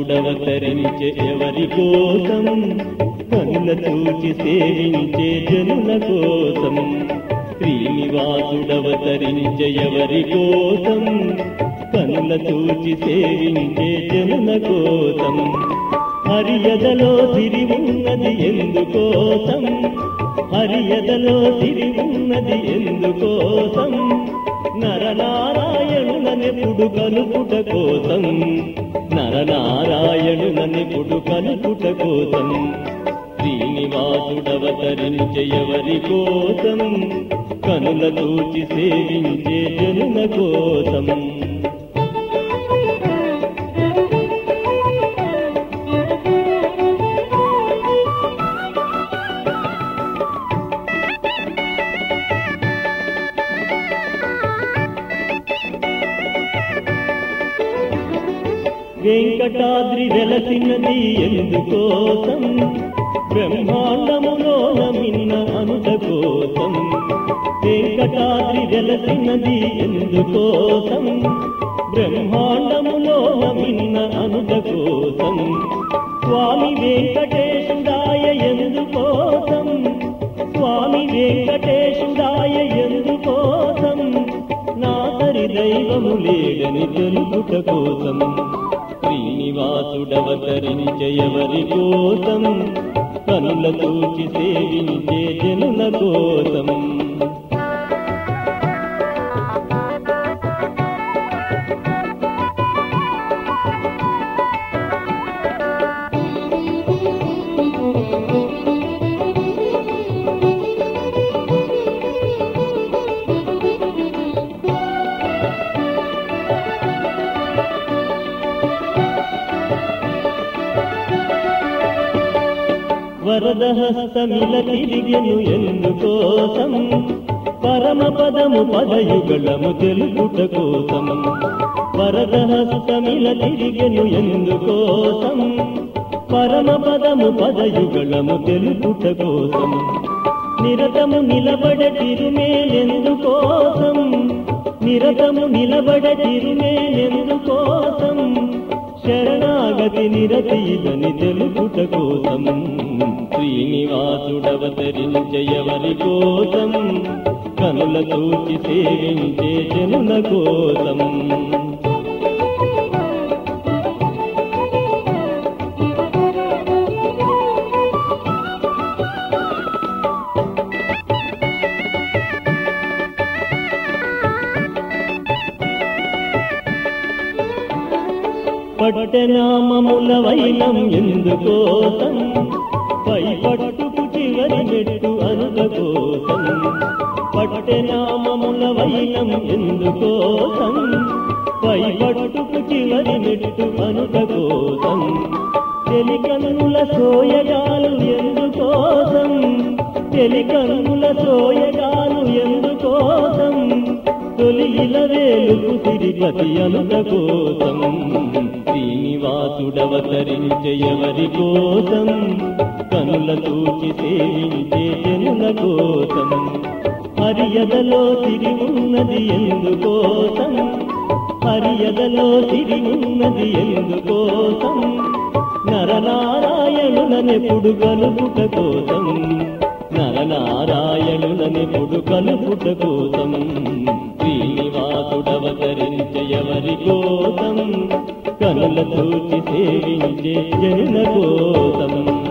శ్రీనివాసుడవతరించే ఎవరి కోసం కనుల చూచి సేవించే జనుల కోసం శ్రీనివాసుడవతరించే ఎవరి కోసం కనుల చూచి సేవించే జనుల కోసం హరియదలో సిరి ఉన్నది ఎందుకోసం హరియదలో సిరి ఉన్నది ఎందుకోసం నరనారాయణులనెప్పుడు కలుపుట కోసం నరనారాయణులనెప్పుడు కలుపుట కోసం శ్రీనివాసుడవతరించే ఎవరి కోసం కనుల చూచి సేవించే జనుల కోసం వెంకటాద్రి వెలసినది ఎందుకోసం బ్రహ్మాండములోన మిన్న అనుట కోసం వెంకటాద్రి వెలసినది ఎందుకోసం బ్రహ్మాండములోన మిన్న అనుట కోసం స్వామి వెంకటేశుడాయ ఎందుకోసం స్వామి వెంకటేశుడాయ ఎందుకోసం నా సరి దైవము లేడని తెలుపుట కోసం శ్రీనివాసుడవతరించే ఎవరి కోసం కనుల చూచి సేవించే జనుల కోసం వరదహస్తమిల తిరిగెను ఎందుకోసం పరమపదము పదయుగళము తెలుపుట కోసం వరదహస్తమిల తిరిగెను ఎందుకోసం పరమపదము పదయుగళము తెలుపుట కోసం నిరతము నిలబడ తిరుమేలెందుకోసం నిరతము నిలబడ తిరుమేలెందుకోసం శరణాగతి నిరతీదని తెలుపుట కోసం శ్రీనివాసుడవతరించే ఎవరి కోసం కనుల చూచి సేవించే జనుల కోసం పట్టనామముల వైనం ఎందుకోసం పై పట్టుకు చివరి మెట్టు అనుట కోసం పట్టనామముల వైనం ఎందుకోసం పై పట్టుకు చివరి మెట్టు అనుట కోసం చెలికన్నుల సోయగాలు ఎందుకోసం చెలికన్నుల సోయగాలు ఎందుకోసం తొలి ఇలవేలుకు తిరిగతి అనుట కోసం శ్రీనివాసుడవతరించే ఎవరి కోసం కనుల చూచి సేవించే జనుల కోసం హరియదలో సిరి ఉన్నది ఎందుకోసం హరియదలో సిరి ఉన్నది ఎందుకోసం నరనారాయణులనెప్పుడు కలుపుట కోసం నరనారాయణులనెప్పుడు కలుపుట కోసం శ్రీనివాసుడవతరించే ఎవరి కోసం కనుల చూచి సేవించే జనుల కోసం